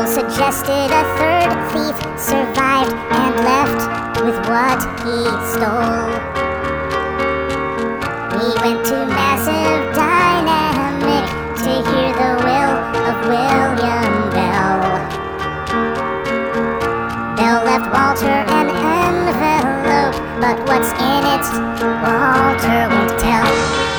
suggested a third thief survived and left with what he stole. We went to Massive Dynamic to hear the will of William Bell. Bell left Walter an envelope, but what's in it, Walter won't tell.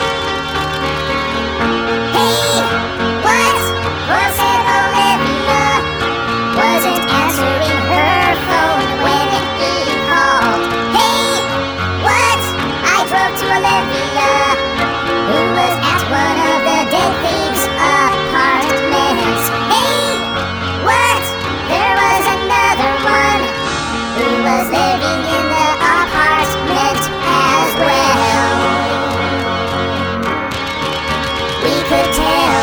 Hey, what was it? Olivia wasn't answering her phone when he called. Hey, what? I drove to Olivia, who was at one of the dead thieves' apartments. Hey, what? There was another one who was living in the apartment as well. We could tell.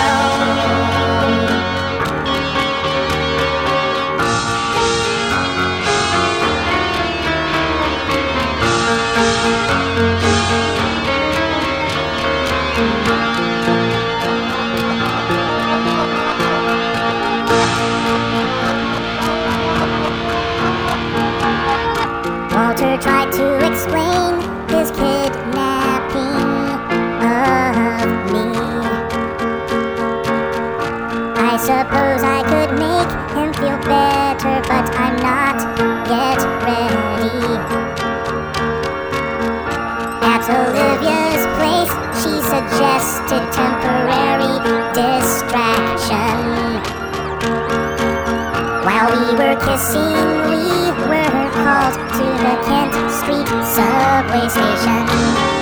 Walter tried to explain his kidnapping of me. I suppose I could make him feel better, but I'm not yet ready. At Olivia's place, she suggested temporary distraction. While we were kissing, we were called to the Kent Street subway station.